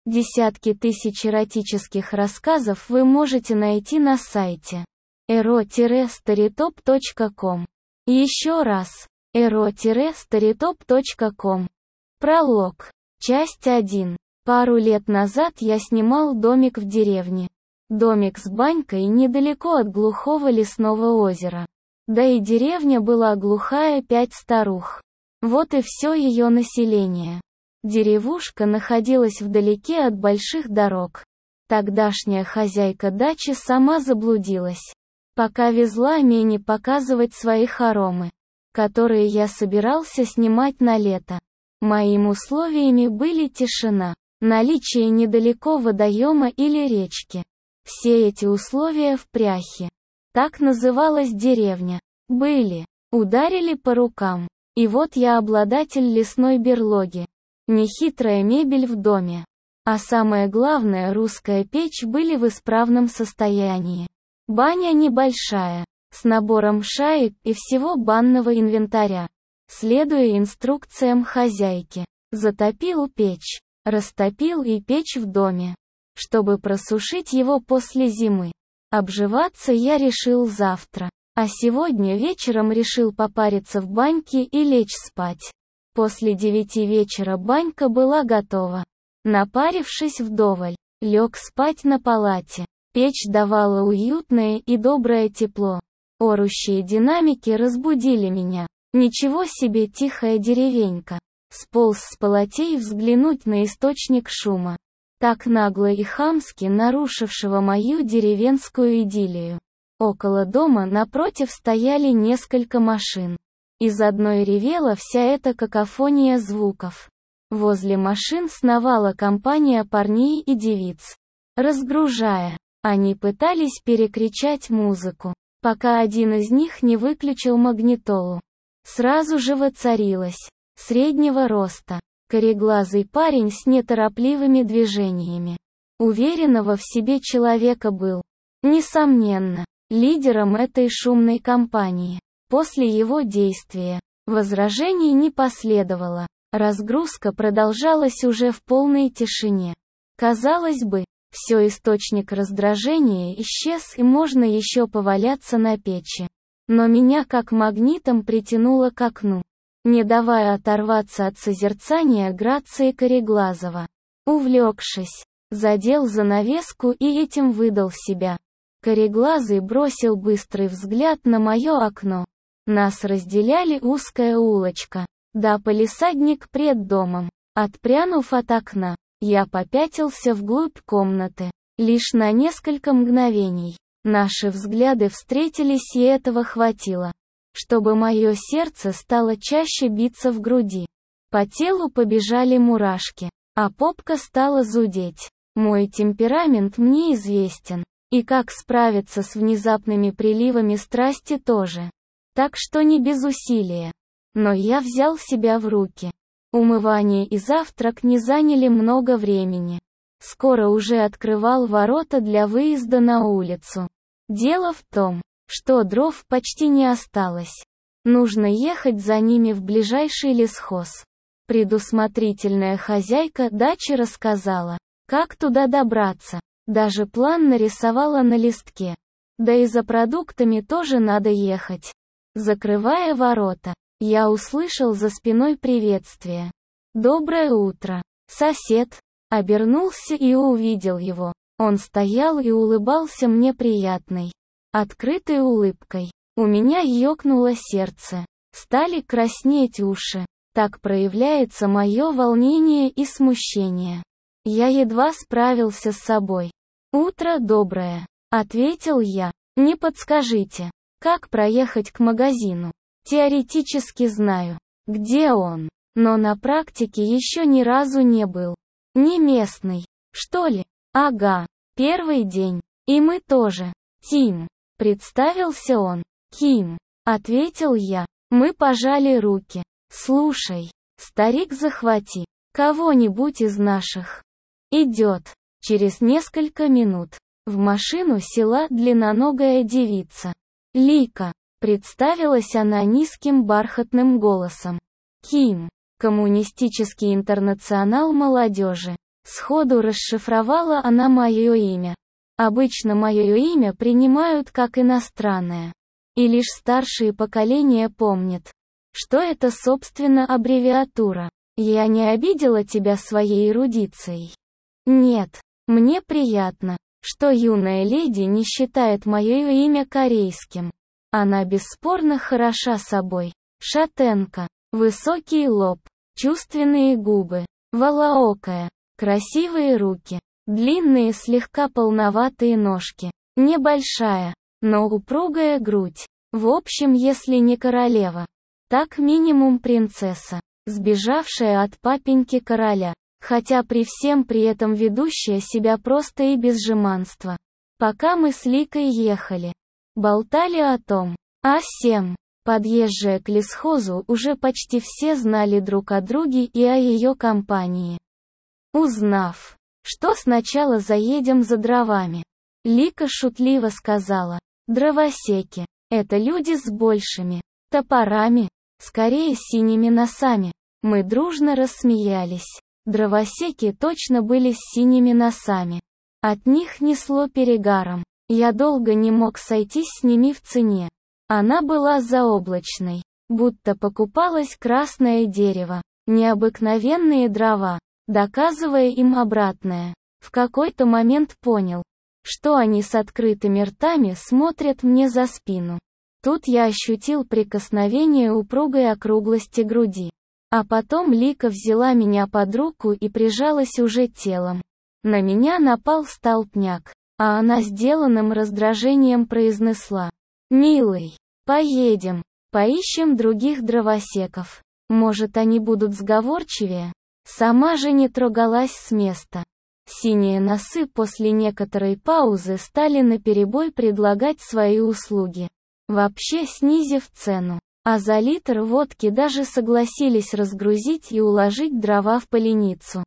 Десятки тысяч эротических рассказов вы можете найти на сайте ero-storytop.com. Еще раз. ero-storytop.com. Пролог. Часть 1. Пару лет назад я снимал домик в деревне. Домик с банькой недалеко от глухого лесного озера. Да и деревня была глухая, 5 старух. Вот и все ее население. Деревушка находилась вдалеке от больших дорог. Тогдашняя хозяйка дачи сама заблудилась. Пока везла мне показывать свои хоромы, которые я собирался снимать на лето. Моими условиями были тишина, наличие недалеко водоема или речки. Все эти условия в пряхе. Так называлась деревня. Были. Ударили по рукам. И вот я обладатель лесной берлоги. Нехитрая мебель в доме. А самое главное, русская печь были в исправном состоянии. Баня небольшая, с набором шаек и всего банного инвентаря. Следуя инструкциям хозяйки, затопил печь, растопил и печь в доме, чтобы просушить его после зимы. Обживаться я решил завтра, а сегодня вечером решил попариться в баньке и лечь спать. После 9 вечера банька была готова. Напарившись вдоволь, лег спать на палате. Печь давала уютное и доброе тепло. Орущие динамики разбудили меня. Ничего себе тихая деревенька. Сполз с полотей взглянуть на источник шума, так нагло и хамски нарушившего мою деревенскую идиллию. Около дома напротив стояли несколько машин. Из одной ревела вся эта какофония звуков. Возле машин сновала компания парней и девиц. Разгружая, они пытались перекричать музыку, пока один из них не выключил магнитолу. Сразу же воцарилась среднего роста, кореглазый парень с неторопливыми движениями. Уверенного в себе человека был, несомненно, лидером этой шумной компании. После его действия возражений не последовало. Разгрузка продолжалась уже в полной тишине. Казалось бы, все источник раздражения исчез и можно еще поваляться на печи. Но меня как магнитом притянуло к окну, не давая оторваться от созерцания грации Кореглазова. Увлекшись, задел занавеску и этим выдал себя. Кореглазый бросил быстрый взгляд на мое окно. Нас разделяли узкая улочка, да палисадник пред домом. Отпрянув от окна, я попятился вглубь комнаты. Лишь на несколько мгновений. Наши взгляды встретились, и этого хватило, чтобы мое сердце стало чаще биться в груди. По телу побежали мурашки, а попка стала зудеть. Мой темперамент мне известен, и как справиться с внезапными приливами страсти тоже. Так что не без усилия. Но я взял себя в руки. Умывание и завтрак не заняли много времени. Скоро уже открывал ворота для выезда на улицу. Дело в том, что дров почти не осталось. Нужно ехать за ними в ближайший лесхоз. Предусмотрительная хозяйка дачи рассказала, как туда добраться. Даже план нарисовала на листке. Да и за продуктами тоже надо ехать. Закрывая ворота, я услышал за спиной приветствие. «Доброе утро, сосед!» Обернулся и увидел его. Он стоял и улыбался мне приятной, открытой улыбкой. У меня ёкнуло сердце. Стали краснеть уши. Так проявляется мое волнение и смущение. Я едва справился с собой. «Утро доброе», — ответил я. «Не подскажите, как проехать к магазину? Теоретически знаю, где он, но на практике еще ни разу не был. Не местный, что ли? Ага, первый день. И мы тоже. Тим», — представился он. «Ким», — ответил я. Мы пожали руки. «Слушай, старик, захвати кого-нибудь из наших». «Идет». Через несколько минут в машину села длинноногая девица. «Лика», — представилась она низким бархатным голосом. «Ким, Коммунистический интернационал молодежи». Сходу расшифровала она мое имя. Обычно мое имя принимают как иностранное. И лишь старшие поколения помнят, что это собственно аббревиатура. Я не обидела тебя своей эрудицией. Нет, мне приятно, что юная леди не считает мое имя корейским. Она бесспорно хороша собой. Шатенка, высокий лоб, чувственные губы, волоокая, красивые руки, длинные слегка полноватые ножки, небольшая, но упругая грудь. В общем, если не королева, так минимум принцесса, сбежавшая от папеньки короля, хотя при этом ведущая себя просто и без жеманства. Пока мы с Ликой ехали, болтали о том, о сем. Подъезжая к лесхозу, уже почти все знали друг о друге и о ее компании. Узнав, что сначала заедем за дровами, Лика шутливо сказала: «Дровосеки — это люди с большими топорами, скорее синими носами». Мы дружно рассмеялись. Дровосеки точно были с синими носами. От них несло перегаром. Я долго не мог сойтись с ними в цене. Она была заоблачной, будто покупалось красное дерево, необыкновенные дрова, доказывая им обратное. В какой-то момент понял, что они с открытыми ртами смотрят мне за спину. Тут я ощутил прикосновение упругой округлости груди. А потом Лика взяла меня под руку и прижалась уже телом. На меня напал столбняк, а она сделанным раздражением произнесла: «Милый, поедем, поищем других дровосеков. Может, они будут сговорчивее?» Сама же не трогалась с места. Синие носы после некоторой паузы стали наперебой предлагать свои услуги, вообще снизив цену. А за литр водки даже согласились разгрузить и уложить дрова в поленницу.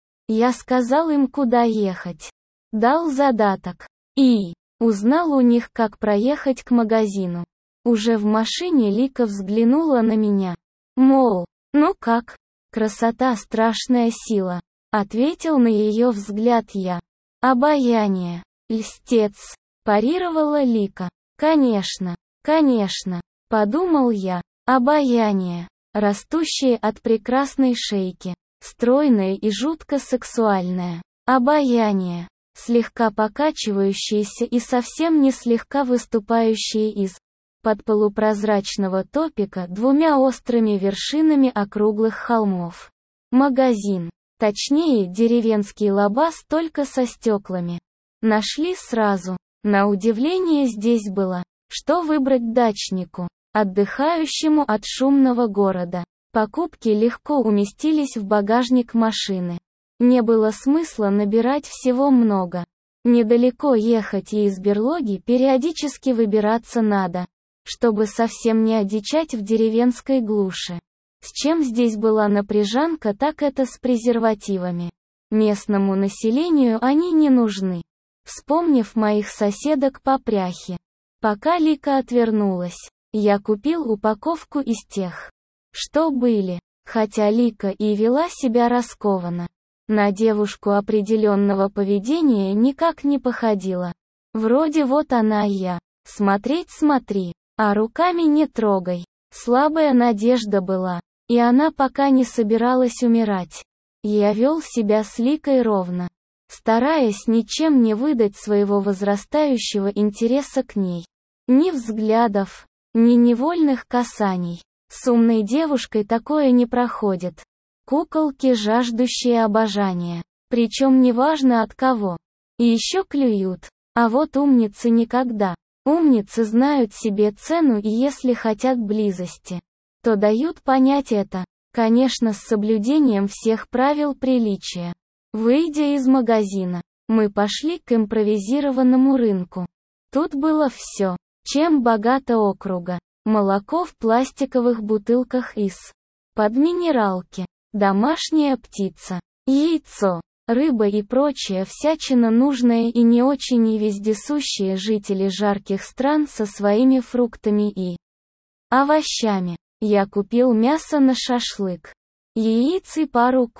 Я сказал им, куда ехать. Дал задаток. И узнал у них, как проехать к магазину. Уже в машине Лика взглянула на меня. Мол, ну как? Красота — страшная сила. Ответил на ее взгляд я. Обаяние. Льстец. Парировала Лика. Конечно, конечно. Подумал я, обаяние, растущее от прекрасной шейки, стройное и жутко сексуальное, обаяние, слегка покачивающееся и совсем не слегка выступающее из-под полупрозрачного топика двумя острыми вершинами округлых холмов. Магазин, точнее деревенский лабаз только со стеклами. Нашли сразу. На удивление здесь было, что выбрать дачнику, отдыхающему от шумного города. Покупки легко уместились в багажник машины. Не было смысла набирать всего много. Недалеко ехать и из берлоги периодически выбираться надо, чтобы совсем не одичать в деревенской глуши. С чем здесь была напряжанка, так это с презервативами. Местному населению они не нужны. Вспомнив моих соседок по пряхе, пока Лика отвернулась, я купил упаковку из тех, что были, хотя Лика и вела себя раскованно. На девушку определенного поведения никак не походила. Вроде вот она и я. Смотреть смотри, а руками не трогай. Слабая надежда была, и она пока не собиралась умирать. Я вел себя с Ликой ровно, стараясь ничем не выдать своего возрастающего интереса к ней. Ни взглядов, ни невольных касаний. С умной девушкой такое не проходит. Куколки, жаждущие обожания. Причем неважно от кого. И еще клюют. А вот умницы никогда. Умницы знают себе цену, и если хотят близости, то дают понять это. Конечно, с соблюдением всех правил приличия. Выйдя из магазина, мы пошли к импровизированному рынку. Тут было все, чем богата округа. Молоко в пластиковых бутылках из-под минералки, домашняя птица, яйцо, рыба и прочая всячина, нужная и не очень и вездесущие жители жарких стран со своими фруктами и овощами. Я купил мясо на шашлык, яиц и пару кур.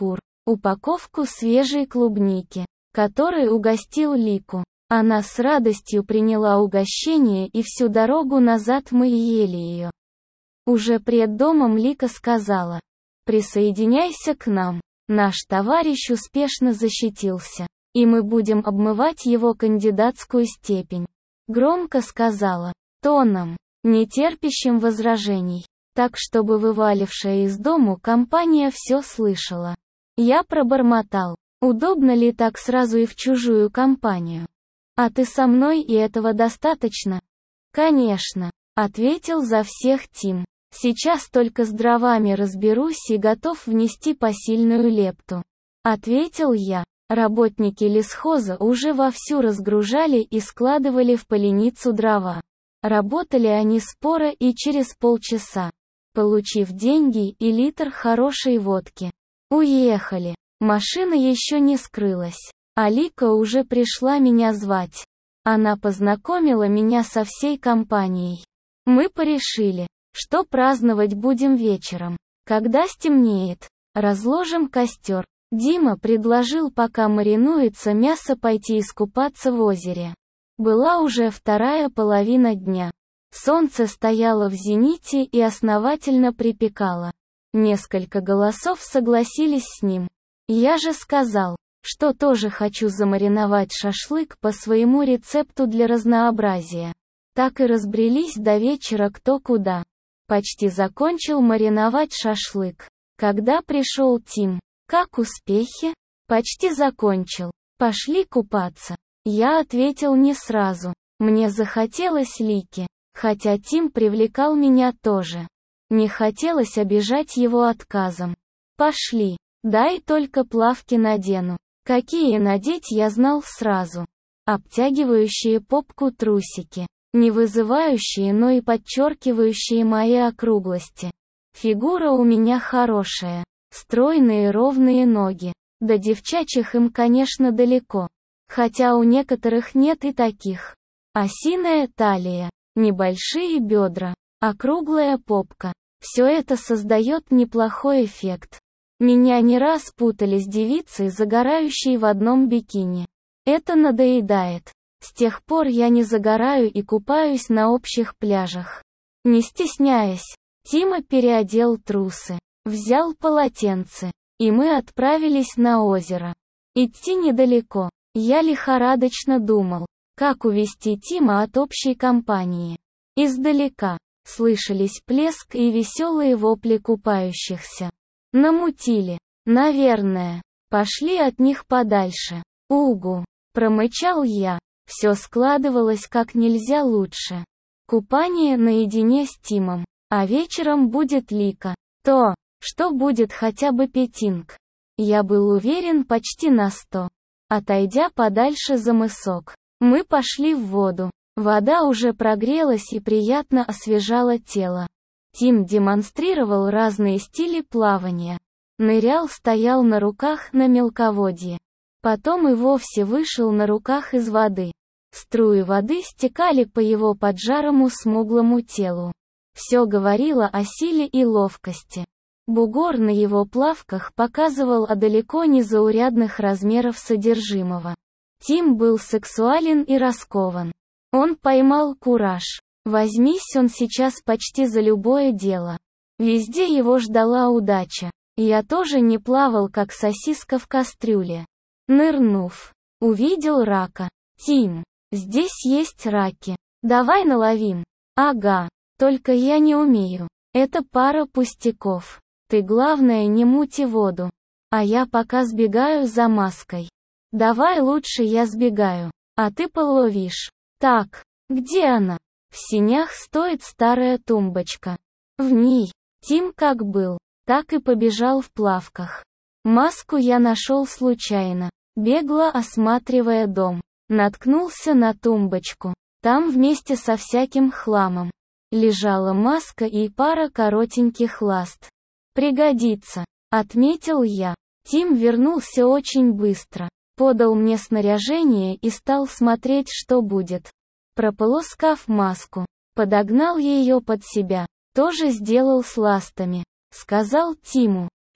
упаковку свежей клубники, которой угостил Лику. Она с радостью приняла угощение, и всю дорогу назад мы ели ее. Уже пред домом Лика сказала: «Присоединяйся к нам. Наш товарищ успешно защитился, и мы будем обмывать его кандидатскую степень». Громко сказала, тоном, не терпящим возражений, так чтобы вывалившая из дому компания все слышала. Я пробормотал: «Удобно ли так сразу и в чужую компанию? А ты со мной, и этого достаточно?» «Конечно», — ответил за всех Тим. «Сейчас только с дровами разберусь и готов внести посильную лепту», — ответил я. Работники лесхоза уже вовсю разгружали и складывали в поленницу дрова. Работали они споро и через полчаса, получив деньги и литр хорошей водки, уехали. Машина еще не скрылась. Алика уже пришла меня звать. Она познакомила меня со всей компанией. Мы порешили, что праздновать будем вечером. Когда стемнеет, разложим костер. Дима предложил, пока маринуется мясо, пойти искупаться в озере. Была уже вторая половина дня. Солнце стояло в зените и основательно припекало. Несколько голосов согласились с ним. Я же сказал, что тоже хочу замариновать шашлык по своему рецепту для разнообразия. Так и разбрелись до вечера кто куда. Почти закончил мариновать шашлык, когда пришел Тим. «Как успехи?» «Почти закончил. Пошли купаться». Я ответил не сразу. Мне захотелось Лики, хотя Тим привлекал меня тоже. Не хотелось обижать его отказом. «Пошли. Дай только плавки надену». Какие надеть я знал сразу. Обтягивающие попку трусики, не вызывающие, но и подчеркивающие мои округлости. Фигура у меня хорошая, стройные ровные ноги. До девчачьих им, конечно, далеко, хотя у некоторых нет и таких. Осиная талия, небольшие бедра, округлая попка. Все это создает неплохой эффект. Меня не раз путали с девицей, загорающей в одном бикини. Это надоедает. С тех пор я не загораю и купаюсь на общих пляжах. Не стесняясь, Тима переодел трусы, взял полотенце, и мы отправились на озеро. Идти недалеко. Я лихорадочно думал, как увести Тима от общей компании. Издалека слышались плеск и веселые вопли купающихся. Намутили. Наверное. Пошли от них подальше. Угу. Промычал я. Все складывалось как нельзя лучше. Купание наедине с Тимом. А вечером будет Лика. То, что будет хотя бы петинг. Я был уверен почти на 100. Отойдя подальше за мысок, мы пошли в воду. Вода уже прогрелась и приятно освежала тело. Тим демонстрировал разные стили плавания. Нырял, стоял на руках на мелководье. Потом и вовсе вышел на руках из воды. Струи воды стекали по его поджарому смуглому телу. Все говорило о силе и ловкости. Бугор на его плавках показывал о далеко не заурядных размеров содержимого. Тим был сексуален и раскован. Он поймал кураж. Возьмись он сейчас почти за любое дело. Везде его ждала удача. Я тоже не плавал, как сосиска в кастрюле. Нырнув, увидел рака. Тим, здесь есть раки. Давай наловим. Ага, только я не умею. Это пара пустяков. Ты, главное, не мути воду. А я пока сбегаю за маской. Давай лучше я сбегаю, а ты половишь. Так, где она? В сенях стоит старая тумбочка. В ней. Тим как был, так и побежал в плавках. Маску я нашел случайно, бегло осматривая дом. Наткнулся на тумбочку. Там вместе со всяким хламом лежала маска и пара коротеньких ласт. «Пригодится», — отметил я. Тим вернулся очень быстро, подал мне снаряжение и стал смотреть, что будет. Прополоскав маску, подогнал ее под себя, тоже сделал с ластами. Сказал Тиму,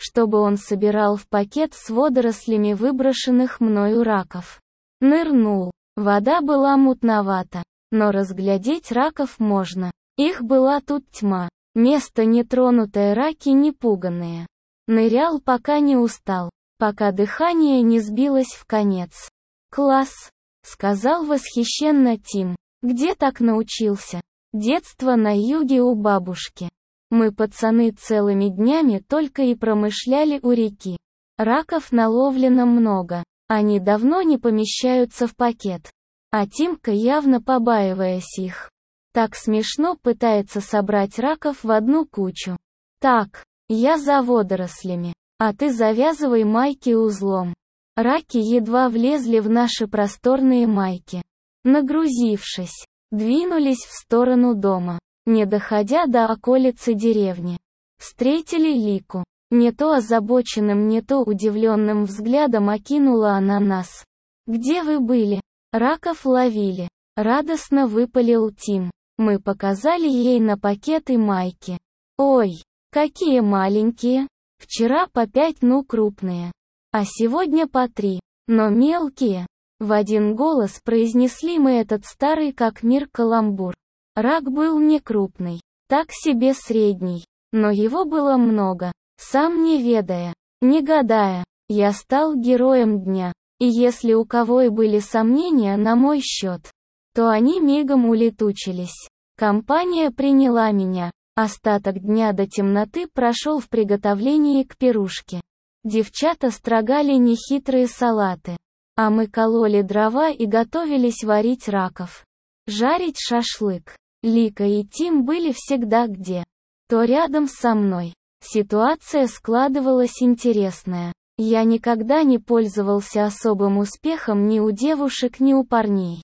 чтобы он собирал в пакет с водорослями выброшенных мною раков. Нырнул. Вода была мутновата, но разглядеть раков можно. Их была тут тьма. Место нетронутое, раки не пуганные. Нырял, пока не устал, пока дыхание не сбилось в конец. «Класс!» — сказал восхищенно Тим. «Где так научился?» «Детство на юге у бабушки. Мы, пацаны, целыми днями только и промышляли у реки. Раков наловлено много. Они давно не помещаются в пакет. А Тимка, явно побаиваясь их, так смешно пытается собрать раков в одну кучу. Так, я за водорослями, а ты завязывай майки узлом». Раки едва влезли в наши просторные майки. Нагрузившись, двинулись в сторону дома, не доходя до околицы деревни. Встретили Лику. Не то озабоченным, не то удивленным взглядом окинула она нас. «Где вы были?» «Раков ловили», — радостно выпалил Тим. Мы показали ей на пакеты майки. «Ой, какие маленькие! Вчера по 5, ну крупные. А сегодня по 3, но мелкие». В один голос произнесли мы этот старый как мир каламбур. Рак был не крупный, так себе средний, но его было много. Сам не ведая, не гадая, я стал героем дня. И если у кого и были сомнения на мой счет, то они мигом улетучились. Компания приняла меня. Остаток дня до темноты прошел в приготовлении к пирушке. Девчата строгали нехитрые салаты, а мы кололи дрова и готовились варить раков. Жарить шашлык. Лика и Тим были всегда где. То рядом со мной. Ситуация складывалась интересная. Я никогда не пользовался особым успехом ни у девушек, ни у парней.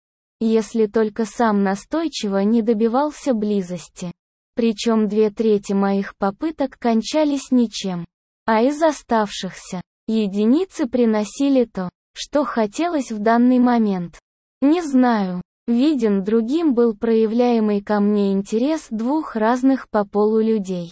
Если только сам настойчиво не добивался близости. Причем 2/3 моих попыток кончались ничем. А из оставшихся, единицы приносили то, что хотелось в данный момент. Не знаю, виден другим был проявляемый ко мне интерес двух разных по полу людей.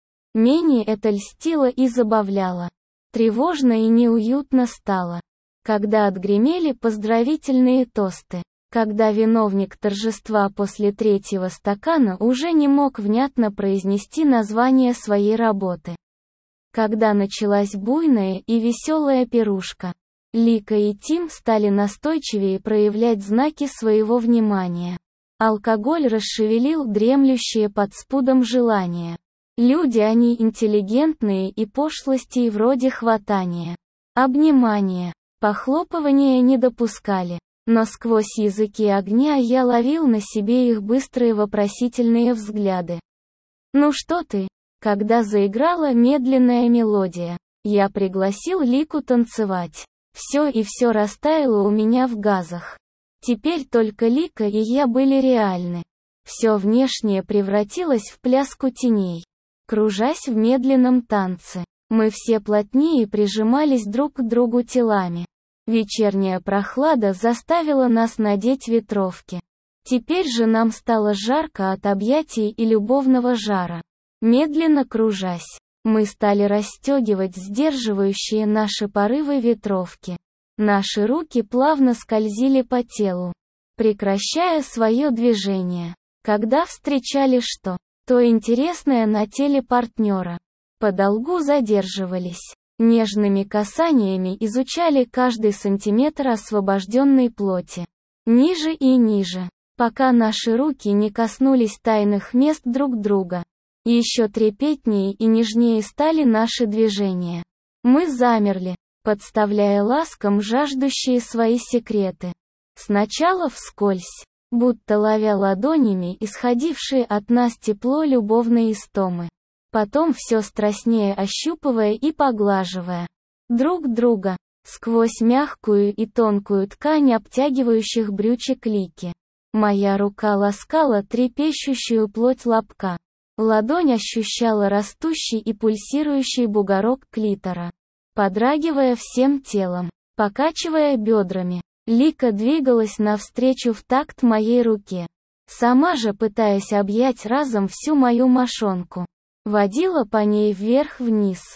Менее это льстило и забавляло. Тревожно и неуютно стало, когда отгремели поздравительные тосты, когда виновник торжества после 3-го стакана уже не мог внятно произнести название своей работы. Когда началась буйная и веселая пирушка, Лика и Тим стали настойчивее проявлять знаки своего внимания. Алкоголь расшевелил дремлющие под спудом желания. Люди они интеллигентные, и пошлостей вроде хватания, обнимания, похлопывания не допускали. Но сквозь языки огня я ловил на себе их быстрые вопросительные взгляды. «Ну что ты?» Когда заиграла медленная мелодия, я пригласил Лику танцевать. Все и все растаяло у меня в газах. Теперь только Лика и я были реальны. Все внешнее превратилось в пляску теней. Кружась в медленном танце, мы все плотнее прижимались друг к другу телами. Вечерняя прохлада заставила нас надеть ветровки. Теперь же нам стало жарко от объятий и любовного жара. Медленно кружась, мы стали расстегивать сдерживающие наши порывы ветровки. Наши руки плавно скользили по телу, прекращая свое движение, когда встречали что-то интересное на теле партнера. Подолгу задерживались. Нежными касаниями изучали каждый сантиметр освобожденной плоти. Ниже и ниже, пока наши руки не коснулись тайных мест друг друга. Еще трепетнее и нежнее стали наши движения. Мы замерли, подставляя ласкам жаждущие свои секреты. Сначала вскользь, будто ловя ладонями исходившие от нас тепло любовной истомы. Потом все страстнее ощупывая и поглаживая друг друга, сквозь мягкую и тонкую ткань обтягивающих брючек Лики. Моя рука ласкала трепещущую плоть лобка. Ладонь ощущала растущий и пульсирующий бугорок клитора. Подрагивая всем телом, покачивая бедрами, Лика двигалась навстречу в такт моей руке. Сама же, пытаясь объять разом всю мою мошонку, водила по ней вверх-вниз.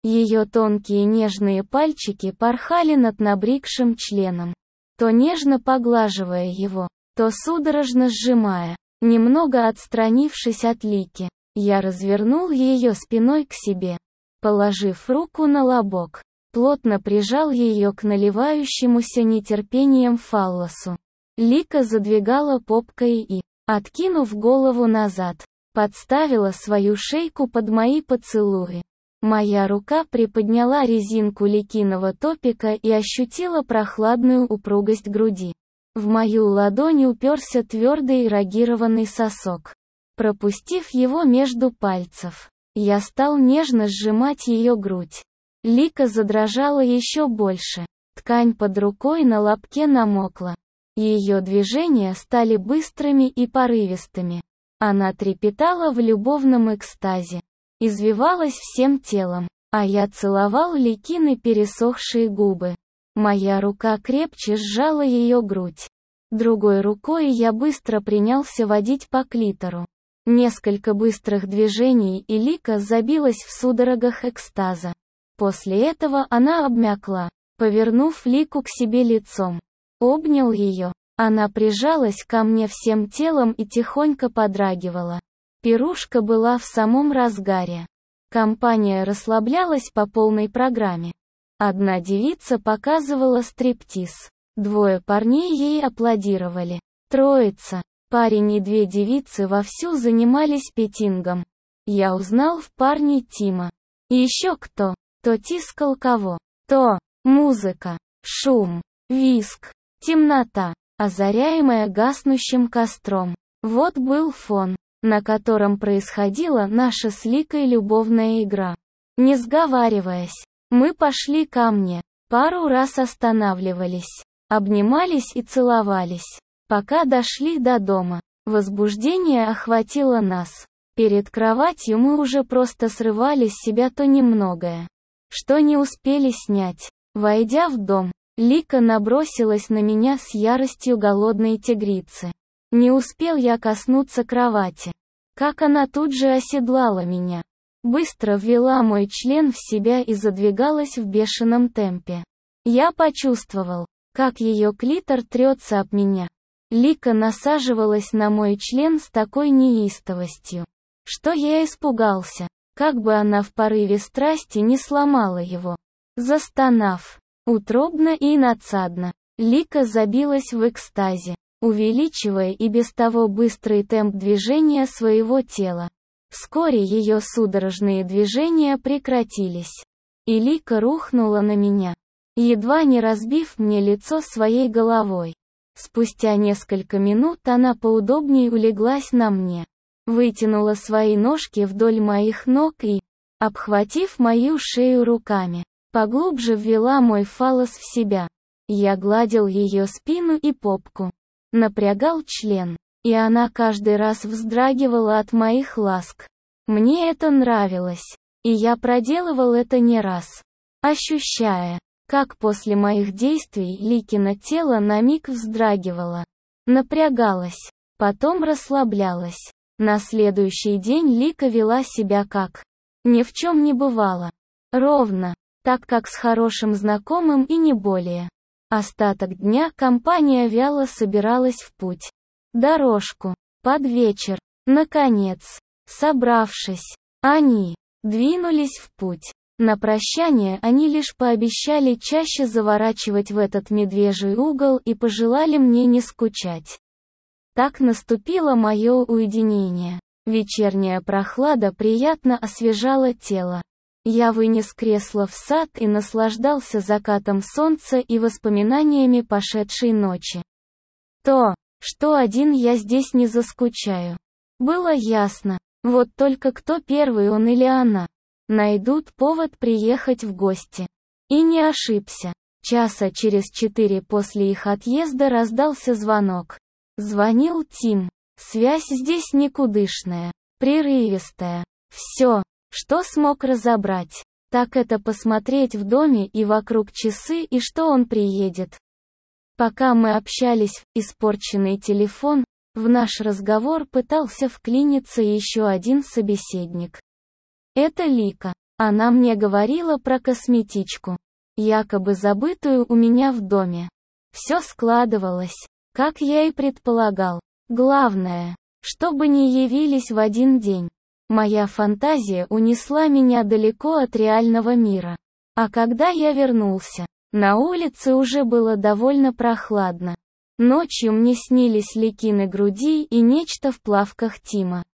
Ее тонкие нежные пальчики порхали над набрикшим членом, то нежно поглаживая его, то судорожно сжимая. Немного отстранившись от Лики, я развернул ее спиной к себе. Положив руку на лобок, плотно прижал ее к наливающемуся нетерпением фаллосу. Лика задвигала попкой и, откинув голову назад, подставила свою шейку под мои поцелуи. Моя рука приподняла резинку Ликиного топика и ощутила прохладную упругость груди. В мою ладонь уперся твердый эрогированный сосок. Пропустив его между пальцев, я стал нежно сжимать ее грудь. Лика задрожала еще больше. Ткань под рукой на лобке намокла. Ее движения стали быстрыми и порывистыми. Она трепетала в любовном экстазе. Извивалась всем телом, а я целовал Ликины пересохшие губы. Моя рука крепче сжала ее грудь. Другой рукой я быстро принялся водить по клитору. Несколько быстрых движений, и Лика забилась в судорогах экстаза. После этого она обмякла, повернув Лику к себе лицом. Обнял ее. Она прижалась ко мне всем телом и тихонько подрагивала. Пирушка была в самом разгаре. Компания расслаблялась по полной программе. Одна девица показывала стриптиз. Двое парней ей аплодировали. Троица, парень и две девицы вовсю занимались петингом. Я узнал в парне Тима. И еще кто? То тискал кого? То музыка, шум, визг, темнота, озаряемая гаснущим костром. Вот был фон, на котором происходила наша с Ликой любовная игра. Не сговариваясь, мы пошли ко мне, пару раз останавливались, обнимались и целовались, пока дошли до дома. Возбуждение охватило нас. Перед кроватью мы уже просто срывали с себя то немногое, что не успели снять. Войдя в дом, Лика набросилась на меня с яростью голодной тигрицы. Не успел я коснуться кровати, как она тут же оседлала меня. Быстро ввела мой член в себя и задвигалась в бешеном темпе. Я почувствовал, как ее клитор трется об меня. Лика насаживалась на мой член с такой неистовостью, что я испугался, как бы она в порыве страсти не сломала его. Застонав, утробно и надсадно, Лика забилась в экстазе, увеличивая и без того быстрый темп движения своего тела. Вскоре ее судорожные движения прекратились, и Лика рухнула на меня, едва не разбив мне лицо своей головой. Спустя несколько минут она поудобнее улеглась на мне, вытянула свои ножки вдоль моих ног и, обхватив мою шею руками, поглубже ввела мой фаллос в себя. Я гладил ее спину и попку, напрягал член, и она каждый раз вздрагивала от моих ласк. Мне это нравилось, и я проделывал это не раз, ощущая, как после моих действий Ликино тело на миг вздрагивало, напрягалось, потом расслаблялось. На следующий день Лика вела себя как ни в чем не бывало. Ровно, так как с хорошим знакомым и не более. Остаток дня компания вяло собиралась в путь. Дорожку. Под вечер. Наконец, собравшись, они двинулись в путь. На прощание они лишь пообещали чаще заворачивать в этот медвежий угол и пожелали мне не скучать. Так наступило мое уединение. Вечерняя прохлада приятно освежала тело. Я вынес кресло в сад и наслаждался закатом солнца и воспоминаниями пошедшей ночи. То, что один я здесь не заскучаю, было ясно. Вот только кто первый, он или она, найдут повод приехать в гости. И не ошибся. Часа через 4 после их отъезда раздался звонок. Звонил Тим. Связь здесь никудышная, прерывистая. Все, что смог разобрать, так это посмотреть в доме и вокруг часы и что он приедет. Пока мы общались, испорченный телефон, в наш разговор пытался вклиниться еще один собеседник. Это Лика. Она мне говорила про косметичку, якобы забытую у меня в доме. Все складывалось, как я и предполагал. Главное, чтобы не явились в один день. Моя фантазия унесла меня далеко от реального мира. А когда я вернулся, на улице уже было довольно прохладно. Ночью мне снились Ликины груди и нечто в плавках Тима.